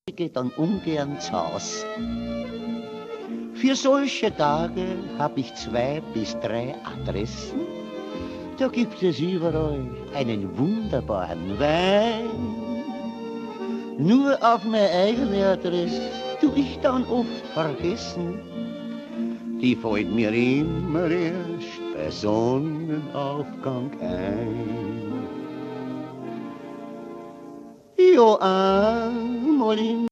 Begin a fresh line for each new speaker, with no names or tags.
geht dann ungern zu Haus. Für solche Tage hab ich 2 bis 3 Adressen. Da gibt es überall einen wunderbaren Wein. Nur auf meine eigene Adresse tu ich dann oft vergessen. Die fällt mir immer erst bei Sonnenaufgang ein. Ja, einmal im